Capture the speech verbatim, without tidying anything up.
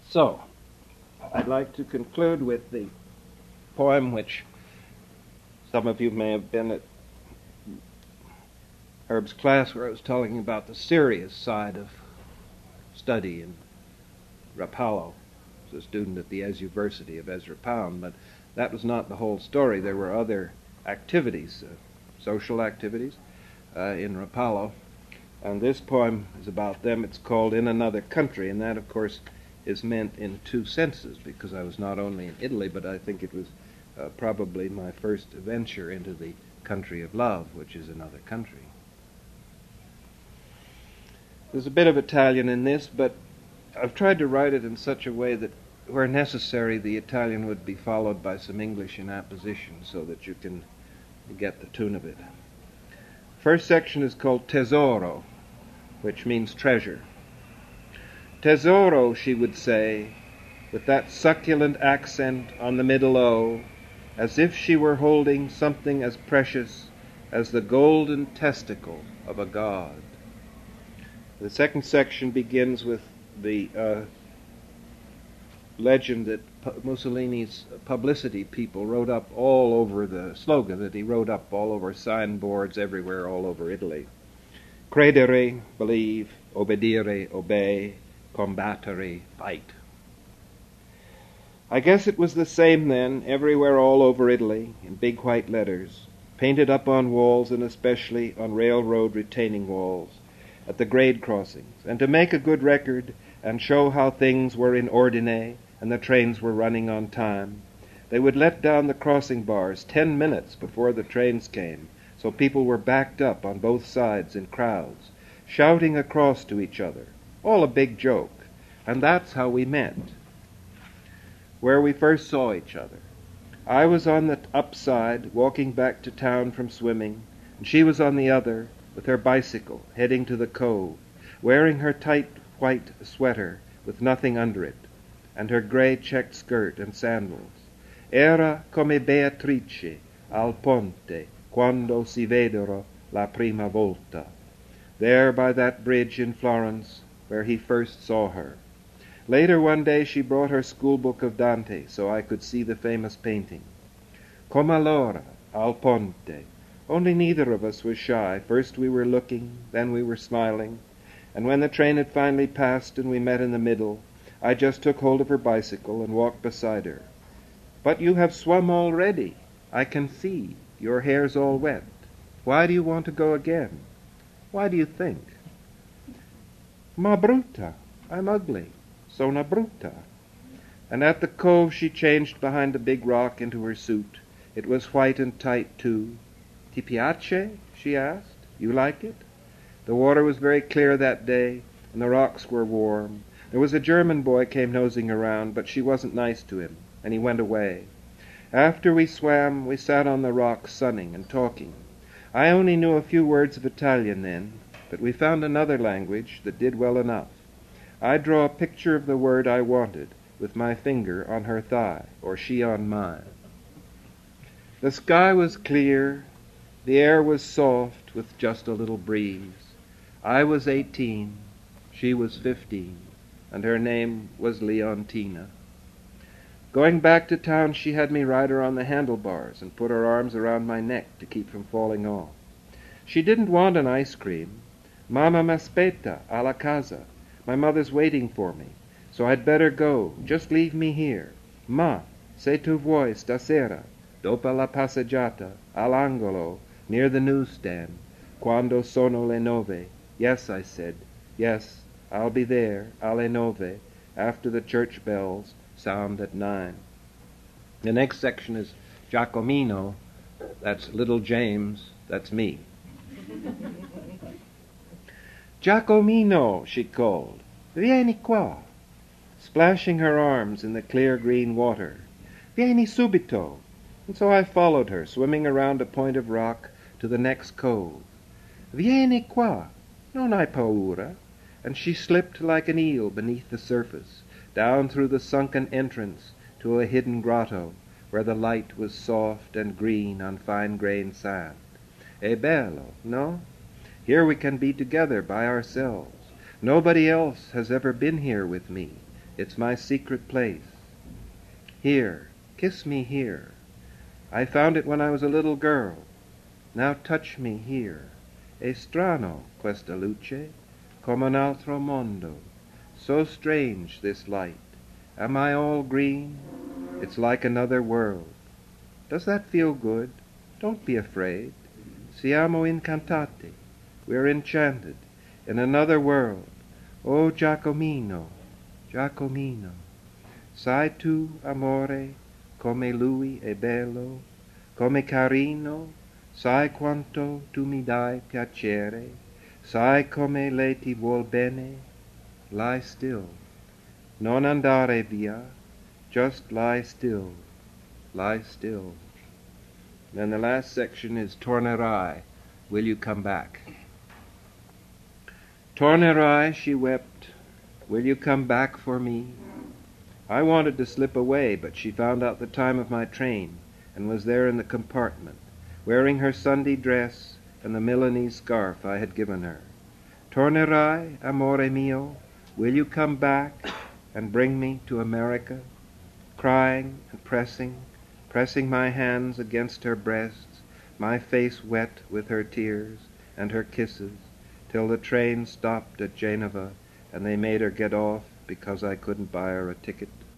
So, I'd like to conclude with the poem which some of you may have been at Herb's class, where I was talking about the serious side of study in Rapallo. I was a student at the University of Ezra Pound, but that was not the whole story. There were other activities, uh, social activities, uh, in Rapallo, and this poem is about them. It's called In Another Country, and that, of course, is meant in two senses, because I was not only in Italy, but I think it was uh, probably my first venture into the country of love, which is another country. There's a bit of Italian in this, but I've tried to write it in such a way that where necessary the Italian would be followed by some English in apposition so that you can get the tune of it. First section is called Tesoro, which means treasure. Tesoro, she would say, with that succulent accent on the middle O, as if she were holding something as precious as the golden testicle of a god. The second section begins with the uh, legend that Mussolini's publicity people wrote up all over the slogan that he wrote up all over signboards everywhere, all over Italy. Credere, believe, obbedire, obey, combattere, fight. I guess it was the same then, everywhere all over Italy, in big white letters, painted up on walls and especially on railroad retaining walls, at the grade crossings, and to make a good record and show how things were in ordine and the trains were running on time, they would let down the crossing bars ten minutes before the trains came, so people were backed up on both sides in crowds, shouting across to each other, all a big joke, and that's how we met. Where we first saw each other. I was on the upside, walking back to town from swimming, and she was on the other, with her bicycle, heading to the cove, wearing her tight white sweater with nothing under it, and her grey checked skirt and sandals. Era come Beatrice al ponte quando si vedero la prima volta, there by that bridge in Florence where he first saw her. Later one day she brought her schoolbook of Dante so I could see the famous painting. Come allora al ponte. Only neither of us was shy. First we were looking, then we were smiling, and when the train had finally passed and we met in the middle, I just took hold of her bicycle and walked beside her. But you have swum already. I can see. Your hair's all wet. Why do you want to go again? Why do you think? Ma brutta. I'm ugly. Sono brutta. And at the cove she changed behind a big rock into her suit. It was white and tight, too. Ti piace? She asked. You like it? The water was very clear that day, and the rocks were warm. There was a German boy came nosing around, but she wasn't nice to him, and he went away. After we swam, we sat on the rocks sunning and talking. I only knew a few words of Italian then, but we found another language that did well enough. I'd draw a picture of the word I wanted with my finger on her thigh, or she on mine. The sky was clear. The air was soft with just a little breeze. I was eighteen, she was fifteen, and her name was Leontina. Going back to town, she had me ride her on the handlebars and put her arms around my neck to keep from falling off. She didn't want an ice cream. Mamma m'aspetta alla casa. My mother's waiting for me, so I'd better go. Just leave me here. Ma, se tu vuoi stasera, dopo la passeggiata, all'angolo, near the newsstand, quando sono le nove. Yes, I said. Yes, I'll be there, alle nove, after the church bells sound at nine. The next section is Giacomino. That's little James. That's me. Giacomino, she called. Vieni qua. Splashing her arms in the clear green water. Vieni subito. And so I followed her, swimming around a point of rock to the next cove. Vieni qua. Non hai paura. And she slipped like an eel beneath the surface, down through the sunken entrance to a hidden grotto, where the light was soft and green on fine-grained sand. E bello, no? Here we can be together by ourselves. Nobody else has ever been here with me. It's my secret place. Here, kiss me here. I found it when I was a little girl. Now touch me here. È strano questa luce, come un altro mondo. So strange this light. Am I all green? It's like another world. Does that feel good? Don't be afraid. Siamo incantati. We're enchanted in another world. Oh, Giacomino, Giacomino, sai tu, amore, come lui è bello, come carino, sai quanto tu mi dai piacere, sai come lei ti vuol bene? Lie still, non andare via, just lie still, lie still. Then the last section is Tornerai, will you come back? Tornerai, she wept, will you come back for me? I wanted to slip away, but she found out the time of my train and was there in the compartment, wearing her Sunday dress and the Milanese scarf I had given her. Tornerai, amore mio, will you come back and bring me to America? Crying and pressing, pressing my hands against her breasts, my face wet with her tears and her kisses, till the train stopped at Genova and they made her get off because I couldn't buy her a ticket.